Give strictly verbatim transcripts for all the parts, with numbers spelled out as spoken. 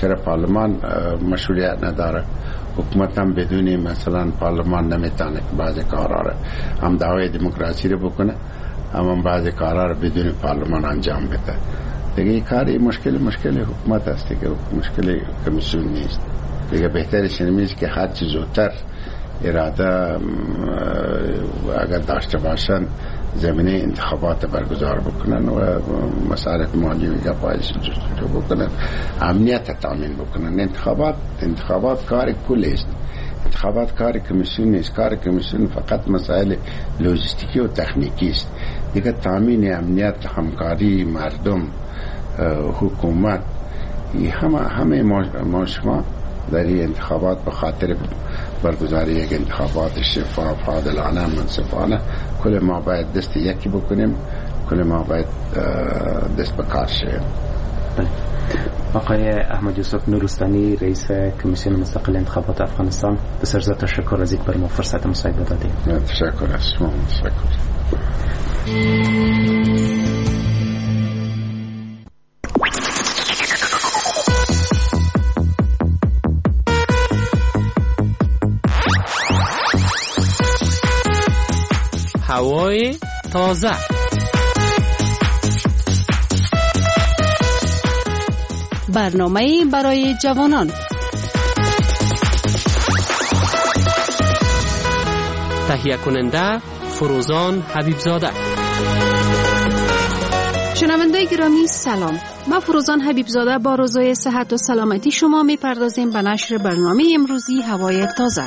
چرا پارلمان مشروعیت نداره؟ حکومت هم بدون مثلا پارلمان نمیتونه که بعضی کارها را هم دعوی دموکراسی رو بکنه، هم بعضی کارها را بدون پارلمان انجام بده. دیگه این کاری مشکل مشکل حکومت است دیگه، مشکل کمیسیون نیست دیگه. بهترش اینه که هر چیز زودتر اراده اگر داشته باشن زمینه انتخابات برگزار بکنن و مسائل مالی و گپایش جو بکنن، امنیت تامین بکنن. انتخابات انتخابات کار کل است، انتخابات کار کمیسیون نیست. کار کمیسیون فقط مسائل لوجستیکی و تکنیکی است دیگه. تامین امنیت، همکاری مردم، حکومت، همه همه ما شما در این انتخابات به خاطر برگزاری یک انتخابات شفاف، عادلانه، منصفانه، کل ما باید دست یکی بکنیم، کل ما باید دست به کار شیم. آقای احمد یوسف نورستانی، رئیس کمیسیون مستقل انتخابات افغانستان، بسیار زیاد تشکر از اینکه بر ما فرصت مصاحبه دادید. تشکر از شما. تشکر. هوای تازه. برنامه برای جوانان. تهیه کننده فروزان حبیبزاده. شنونده گرامی سلام، ما فروزان حبیبزاده با روزای صحت و سلامتی شما میپردازیم به نشر برنامه امروزی هوای تازه.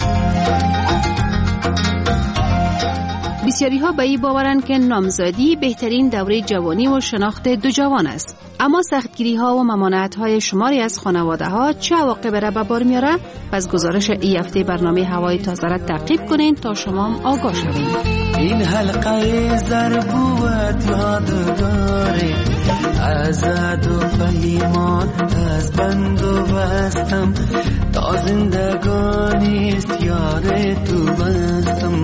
بسیاری ها به این باورند که نامزدی بهترین دوره جوانی و شناخت دو جوان است. اما سختگیری ها و ممانعت های شماری از خانواده ها چه عواقب را به بار میاره؟ پس گزارش این هفته برنامه هوای تازه را تعقیب کنین تا شما هم آگاه شوید. این حلقه ضربوت یادگاره، ازاد و پیمان از بند و بستم، تا زندگانیست یار تو بستم.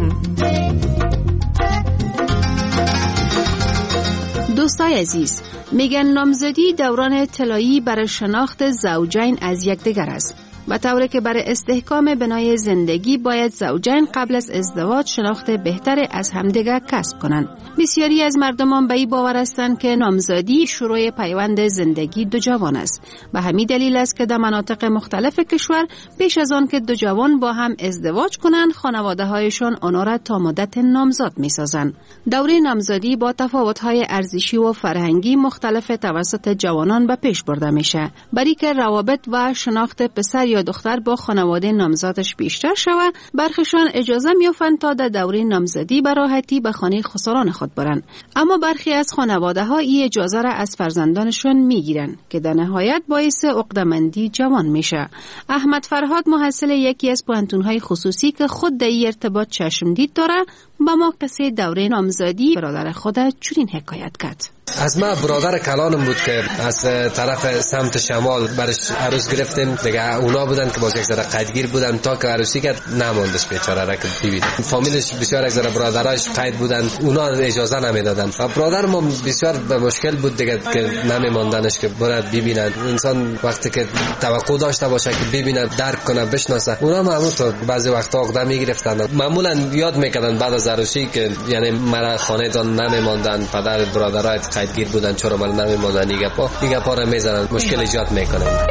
دوستای عزیز، میگن نامزدی دوران طلایی برای شناخت زوجین از یکدیگر است، به طوری که برای استحکام بنای زندگی باید زوجین قبل از ازدواج شناخت بهتر از همدیگر کسب کنند. بسیاری از مردمان به این باور هستند که نامزدی شروع پیوند زندگی دو جوان است. به همین دلیل است که در مناطق مختلف کشور پیش از آن که دو جوان با هم ازدواج کنند، خانواده هایشان آنها را تا مدت نامزاد می سازند. دوره نامزدی با تفاوت‌های ارزشی و فرهنگی مختلف توسط جوانان به پیش برده میشه، برای که روابط و شناخت پسر یا دختر با خانواده نامزادش بیشتر شود. برخیشان اجازه می‌یابند تا در دوره نامزدی به راحتی به خانه خسران خود برند، اما برخی از خانواده ها این اجازه را از فرزندانشون میگیرند که در نهایت باعث عقده‌مندی جوان میشه. احمد فرهاد، محصل یکی از پوهنتون‌های خصوصی که خود در این ارتباط چشمدید داره، با ما قصه دوره نامزدی برادر خود چنین حکایت کرد. از ما برادر کلانم بود که از طرف سمت شمال برش عروس گرفتیم دیگه. اونا بودن که باز یک ذره قیدگیر بودن تا که عروسی کرد نماندش بیچاره را که ببینید. فامیلش بسیار یک ذره برادرایش قید بودن، اونا اجازه نمیدادن. برادر ما بسیار به مشکل بود دیگه که نمیماندنش که برات ببینن. انسان وقتی که توقع داشته باشه که ببینه، درک کنه، بشناسه، اونا معمولا تو بعضی وقتا عقده میگرفتن. معمولا یاد میکردن بعد از عروسی که یعنی مرا خانه دان نمیماندن، پدر برادرایت قیدگیر بودن، چرا من نمیماندن، دیگه پا دیگه پا را میزنن، مشکل ایجاد میکنن.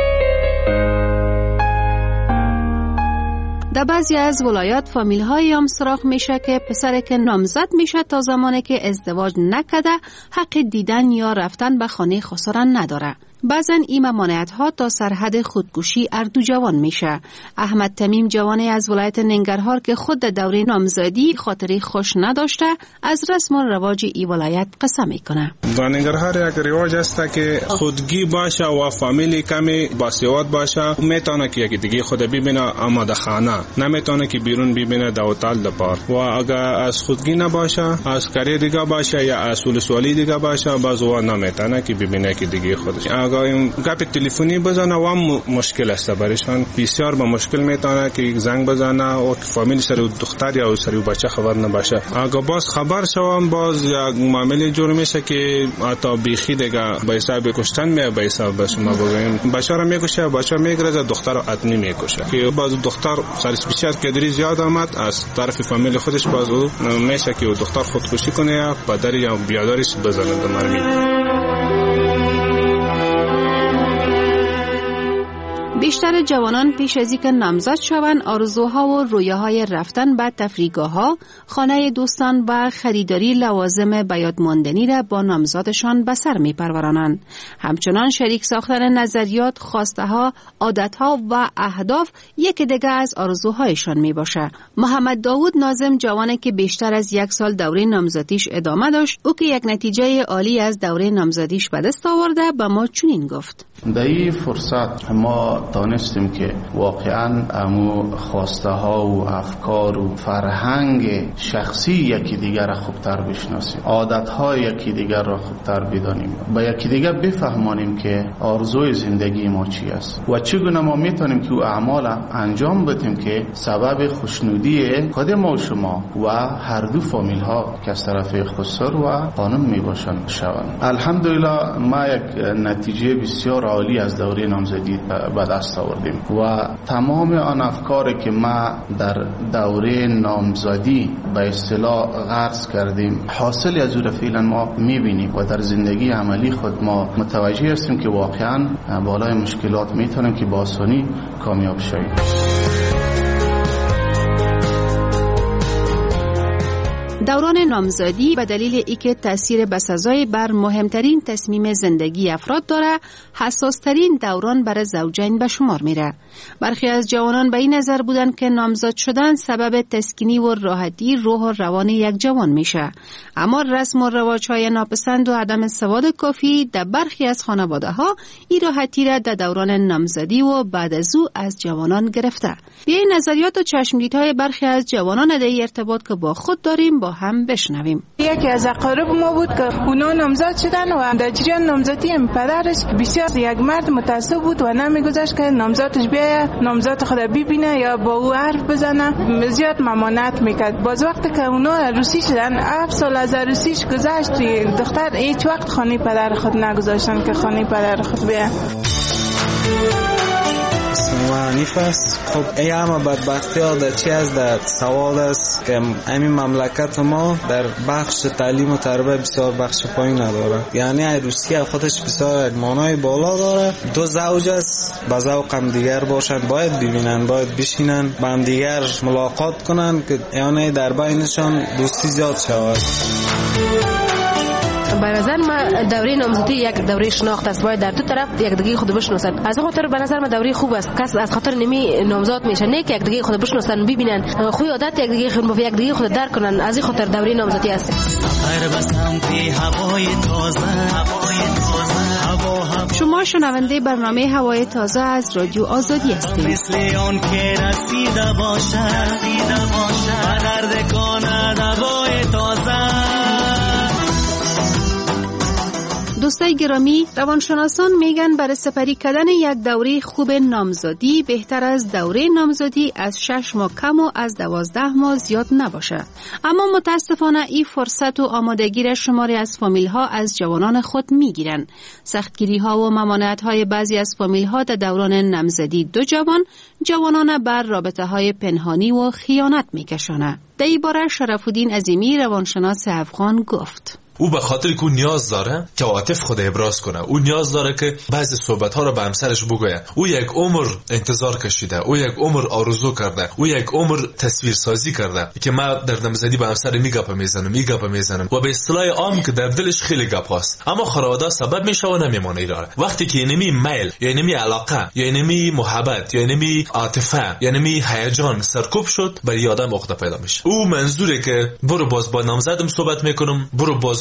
در بعضی از ولایات فامیل های هم سراغ میشه که پسر که نامزد میشه تا زمانی که ازدواج نکده حق دیدن یا رفتن به خانه خسران نداره. بعضن این ممانعت ها تا سرحد خودکشی اردو جوان میشه. احمد تمیم، جوانی از ولایت ننگرهار که خود در دوره نامزدی خاطری خوش نداشته، از رسم و رواج این ولایت قصه میکنه. در ننگرهار یک رواج است که خودگی باشه و فامیلی کمی باسیواد باشه، میتونه که یکی دیگه خود ببینه اما در خانه، نمیتونه که بیرون ببینه در اتاق در بار. و اگر از خودگی نباشه، از کاری دیگه باشه یا از ولسوالی دیگه باشه، باز و نمیتونه که ببینه که دیگه خودش. اگه گپ تلفنی بزنه و هم مشکل است برایشان، بسیار با مشکل میتونه که یک زنگ بزنه و فامیل سر دختر یا سر بچه خبر نباشه. اگه باز خبر شوم باز یک معامله جور میشه که تا بیخی دیگه به حساب کشتن می به حساب به شما بگویم بچه رو میکشه، بچه میگرزه، دختر رو حتمی میکشه که باز دختر سرش بسیار کدری زیاد آمد از طرف فامیل خودش، باز او میشه که دختر خودکشی کنه یا پدر یا بیادرش بزنه به مرمی. بیشتر جوانان پیش از اینکه نامزد شوند آرزوها و رویاهای رفتن به تفریحگاه‌ها، خانه دوستان و خریداری لوازم بیاد ماندنی را با نامزادشان به سر می‌پرورانند. همچنان شریک ساختن نظریات، خواسته‌ها، عادت‌ها و اهداف یکی دیگر از آرزوهایشان میباشه. محمد داوود ناظم جوانی که بیشتر از یک سال دوره نامزدیش ادامه داشت، او که یک نتیجه عالی از دوره نامزدیش به دست آورده به ما چنین گفت: در این فرصت ما دانستیم که واقعا امو خواسته ها و افکار و فرهنگ شخصی یکی دیگر را خوبتر بشناسیم، عادت های یکی دیگر را خوبتر بدانیم، با یکی دیگر بفهمانیم که آرزوی زندگی ما چی است و چگونه ما میتونیم که او اعمال انجام بدیم که سبب خوشنودی خود ما و شما و هر دو فامیل ها که از طرف خسر و خانم میباشند شوند. الحمدلله ما یک نتیجه بسیار عالی از دوره نامزدی به دست آوردیم و تمام آن افکاری که ما در دوره نامزدی به اصطلاح غرس کردیم حاصل از او فعلا ما میبینیم و در زندگی عملی خود ما متوجه هستیم که واقعا بالای مشکلات میتونیم که با آسانی کامیاب شویم. دوران نامزدی به دلیل اینکه تأثیر بسزای بر مهمترین تصمیم زندگی افراد داره، حساسترین دوران برای زوجین به شمار میره. برخی از جوانان به این نظر بودن که نامزد شدن سبب تسکینی و راحتی روح و روان یک جوان میشه، اما رسم و رواج‌های ناپسند و عدم سواد کافی در برخی از خانواده‌ها این راحتی را در دوران نامزدی و بعد از او از جوانان گرفته. بیایید نظریات و چشمدیدهای برخی از جوانان در ارتباط که با خود داریم با هم بشنویم. یکی از اقارب ما بود که اونا نامزد شدن و در جریان نامزدی هم پدرش بسیار یک مرد متعصب بود و نمیگذاشت که نامزدش بیاید نامزد خود ببینه یا با او حرف بزنه، زیاد ممانعت میکرد. باز وقتی که اونا عروسی شدن، هفت سال از عروسیش گذشت، دختر هیچ وقت خانه پدر خود نگذاشتن که خانه پدر خود بیاید. حنیف است. خب این همه بدبختی ها در چی از در سواد است که همین مملکت ما در بخش تعلیم و تربیت بسیار بخش پایین نداره. یعنی عروسی خودش بسیار یک معنای بالا داره. دو زوج است با ذوق هم دیگر باشن، باید ببینن، باید بشینن با هم دیگر ملاقات کنن که یعنی در بینشان دوستی زیاد شود. به نظر من دوره نامزدی یک دوره شناخت است، باید در دو طرف یک دیگه خود بشناسن. از خاطر به نظر من دوره خوب است، کس از خاطر نمی نامزد میشه نه که یک دیگه خود بشناسن، ببینن خوی عادت یک دیگه خود یک دیگه خود درک کنن. از این خاطر دوره نامزدی است. شما شنونده برنامه هوای تازه از رادیو آزادی هستید. دوستای گرامی، روانشناسان میگن برای سپری کردن یک دوره خوب نامزدی بهتر از دوره نامزدی از شش ماه کم و از دوازده ماه زیاد نباشه. اما متاسفانه این فرصت و آمادگی را شماری از فامیل ها از جوانان خود میگیرن. سختگیری ها و ممانعت های بعضی از فامیل ها در دوران نامزدی دو جوان جوانان بر رابطه های پنهانی و خیانت میکشانه. در این باره شرف‌الدین عظیمی روانشناس افغان گفت: او به خاطر که او نیاز داره که عاطف خود ابراز کنه، او نیاز داره که بعضی صحبت ها رو به همسرش بگویه. او یک عمر انتظار کشیده، او یک عمر آرزو کرده، او یک عمر تصویر سازی کرده که ما در نامزدی به همسر میگپ میزنم میگپ میزنم و به اصطلاح عام که در دلش خیلی گپ هست، اما خانواده سبب میشه و نمیمونه ایران. وقتی که اینمی میل یا اینمی علاقه یا اینمی محبت یا اینمی عاطفه یا اینمی هیجان سرکوب شد، برای آدم عقده پیدا میشه. او منظوره که برو باز با نامزدم صحبت میکنم، برو باز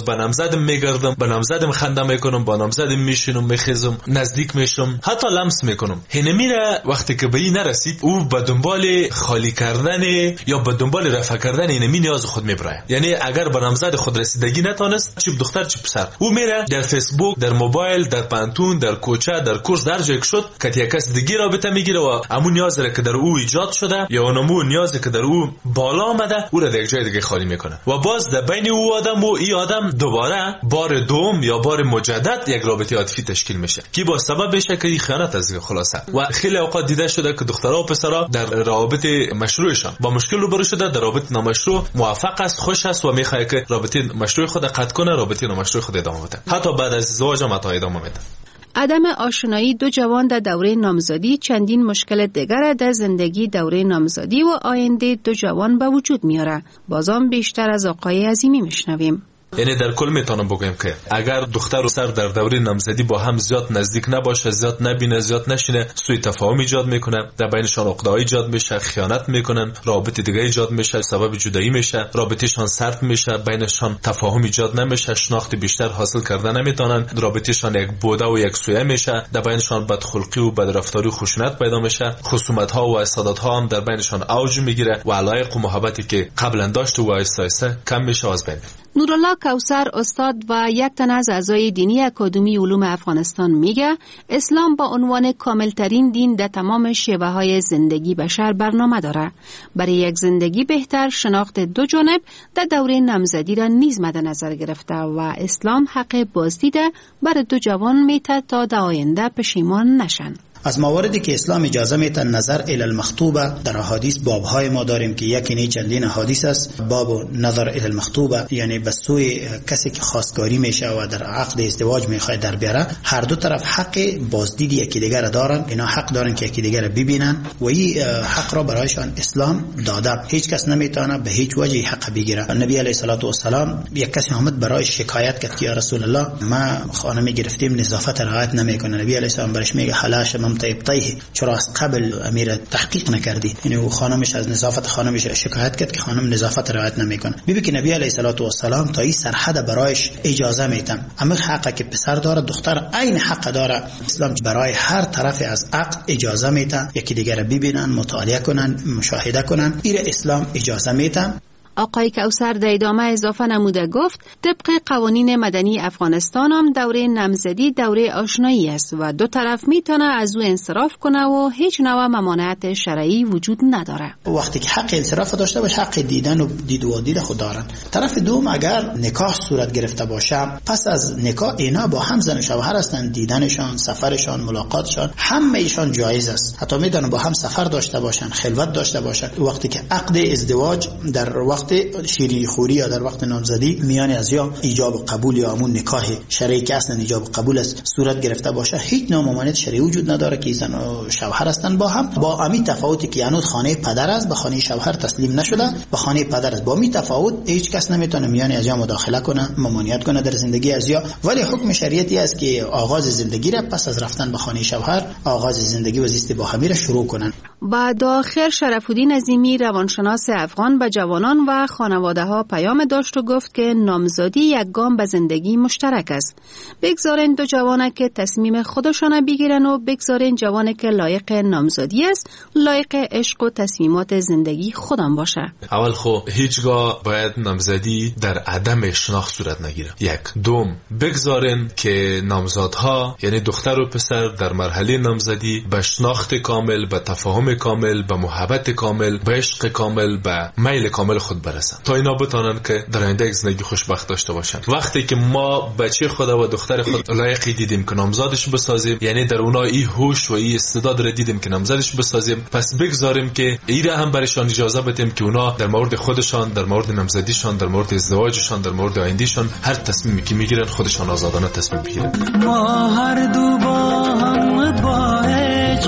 باز به نامزدم میگردم، به نامزدم خنده میکنم، با نامزدم میشینم، میخیزم، نزدیک میشم، حتی لمس میکنم. هنمیره وقتی که به این نرسید او به دنبال خالی کردن یا به دنبال رفع کردن اینمی نیاز خود میبره. یعنی اگر به نامزد خود رسیدگی نتونست، چه دختر چه پسر، او میره در فیسبوک، در موبایل، در پانتون، در کوچه، در کورس، در جایی که شد که یک کس دیگه رابطه میگیره و همون نیازی که در او ایجاد شده یا اونمو نیازی که در او بالا آمده او را در یک جای دیگه خالی میکنه و باز در بین او آدم و این آدم دوباره بار دوم یا بار مجدد یک رابطه عاطفی تشکیل میشه که با سبب بشه که خیانت از خلاصه. و خیلی اوقات دیده شده که دخترها و پسرها در روابط مشروعشان با مشکل روبرو شده، در رابطه نامشروع موفق است، خوش است و میخواد که رابطه مشروع خود قطع کنه، رابطه نامشروع خود ادامه بده، حتی بعد از ازدواج هم تا ادامه بده. عدم آشنایی دو جوان در دوره نامزدی چندین مشکل دیگر در زندگی دوره نامزدی و آینده دو جوان به وجود میاره. بازم بیشتر از آقای عظیمی میشنویم. یعنی در کل میتونم بگم که اگر دختر و پسر در دوره نامزدی با هم زیاد نزدیک نباشه، زیاد نبینه، زیاد نشینه، سوء تفاهم ایجاد میکنه، در بینشان عقده ایجاد میشه، خیانت میکنن، رابطه دیگه ایجاد میشه، سبب جدایی میشه، رابطهشان سرد میشه، بینشان تفاهم ایجاد نمیشه، شناخت بیشتر حاصل کردن نمیتونن، رابطهشان یک بوده و یک سویه میشه، در بینشان بدخلقی و بدرفتاری و خشونت پیدا میشه، خصومت ها و حسادت ها هم در بینشان اوج میگیره و علایق و محبتی که قبلا داشت و آهسته آهسته کم میشه از بین. نورالله کوثر استاد و یک تن از اعضای دینی اکادمی علوم افغانستان میگه اسلام با عنوان کاملترین دین در تمام شیوه های زندگی بشر برنامه داره. برای یک زندگی بهتر شناخت دو جانب در دوره نامزدی را نیز مد نظر گرفته و اسلام حق بازدیده بر دو جوان میته تا در آینده پشیمان نشن. از مواردی که اسلام اجازه میتن نظر الی المخطوبه در احادیث بابهای ما داریم که یکی نه چندین حدیث است. باب نظر الی المخطوبه یعنی به سوی کسی که خواستگاری میشه و در عقد ازدواج میخواد در بیاره، هر دو طرف حق بازدید یکی دیگر دارن، اینا حق دارن که یکی دیگر ببینن و این حق را برایشان اسلام داده. هیچ کس نمیتونه به هیچ وجه حق بگیره. نبی علیه الصلاه و السلام یک کسی آمد برای شکایت کرد که یا رسول الله ما خانمی گرفتیم نظافت رعایت نمیکنه. نبی علیه السلام برش میگه حلاش طیب چرا از قبل امیر تحقیق نکردی؟ یعنی خانمش از نظافت خانمش شکایت کرد که خانم نظافت رعایت نمیکنه. ببین که نبی علیه الصلاه و السلام تا این سرحد برایش اجازه میتن. اما حقی که پسر داره دختر عین حق داره. اسلام برای هر طرف از عقد اجازه میتن یکی دیگر ببینن، مطالعه کنن، مشاهده کنن. این اسلام اجازه میتن. آقای کوثر در ادامه اضافه نموده گفت طبق قوانین مدنی افغانستان هم دوره نامزدی دوره آشنایی است و دو طرف میتونه از او انصراف کنه و هیچ نوع ممانعت شرعی وجود نداره. وقتی که حق انصراف داشته باشه حق دیدن و دید و دید خود دارن. طرف دوم اگر نکاح صورت گرفته باشه پس از نکاح اینا با هم زن و شوهر هستند، دیدنشان، سفرشان، ملاقاتشان همه ایشان جایز است. حتی میدونن با هم سفر داشته باشن، خلوت داشته باشن. وقتی که عقد ازدواج در وقت شیرینی خوری یا در وقت نامزدی میان از یا ایجاب و قبول یا همون نکاح شرعی که اصلا ایجاب و قبول است صورت گرفته باشه، هیچ نوع ممانعت شرعی وجود نداره که زن و شوهر هستن با هم. با امی تفاوتی که هنوز خانه پدر است به خانه شوهر تسلیم نشده، به خانه پدر است. با می تفاوت هیچ کس نمیتونه میان از یا مداخله کنه، ممانعت کنه در زندگی از یا. ولی حکم شریعتی است که آغاز زندگی را پس از رفتن به خانه شوهر آغاز زندگی و زیست با هم را شروع کنن. بعد آخر شرف الدین عظیمی روانشناس افغان به جوانان و خانواده ها پیام داشت و گفت که نامزدی یک گام به زندگی مشترک است. بگذارین دو جوانه که تصمیم خودشان بگیرن و بگذارین جوانه که لایق نامزدی است لایق عشق و تصمیمات زندگی خودم باشه. اول خو هیچگاه باید نامزدی در عدم شناخت صورت نگیره. یک دوم بگذارین که نامزادها یعنی دختر و پسر در مرحله نامزدی به شناخت کامل، به تفاهم کامل، به محبت کامل، به عشق کامل، به میل کامل خود برسن تا اینا بتونن که در آینده زندگی خوشبخت داشته باشن. وقتی که ما بچه خود و دختر خود لایقی دیدیم که نامزادش بسازیم، یعنی در اونها این هوش و این استعداد را دیدیم که نامزادش بسازیم، پس بگذاریم که ایره هم برایشان اجازه بدیم که اونا در مورد خودشان، در مورد نامزدیشان، در مورد ازدواجشان، در مورد آیندهشان هر تصمیمی که میگیرن خودشان آزادانه تصمیم بگیرن. ما هر دو با هم با هیچ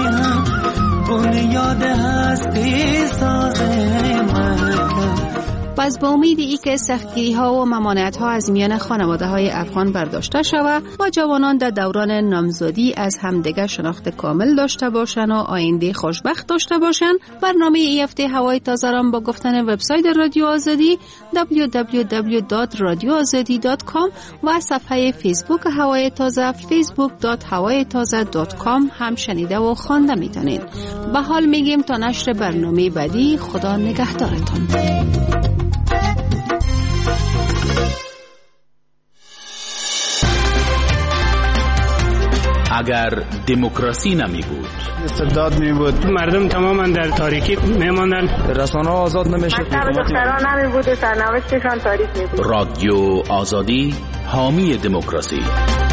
پیام بنیاد هستی سازیم، پس به امید ای که سختگیری ها و ممانعت ها از میان خانواده های افغان برداشته شود و جوانان در دوران نامزدی از همدیگر شناخت کامل داشته باشند و آینده خوشبخت داشته باشند، برنامه ای هفته هوای تازه را با گفتن وبسایت رادیو آزادی دبلیو دبلیو دبلیو دات رادیو آزادی دات کام و صفحه فیسبوک هوای تازه فیسبوک دات هوای تازه دات کام هم شنیده و خوانده میتونید. به حال میگیم تا نشر برنامه بعدی، خدا نگهدارتان. اگر دموکراسی نمی بود، استبداد می بود، مردم تماما در تاریکی می ماندن، رسانه ها آزاد نمی شد، مکتب دختران نمی بود و سرنوشتشان تاریک می بود. رادیو آزادی حامی دموکراسی.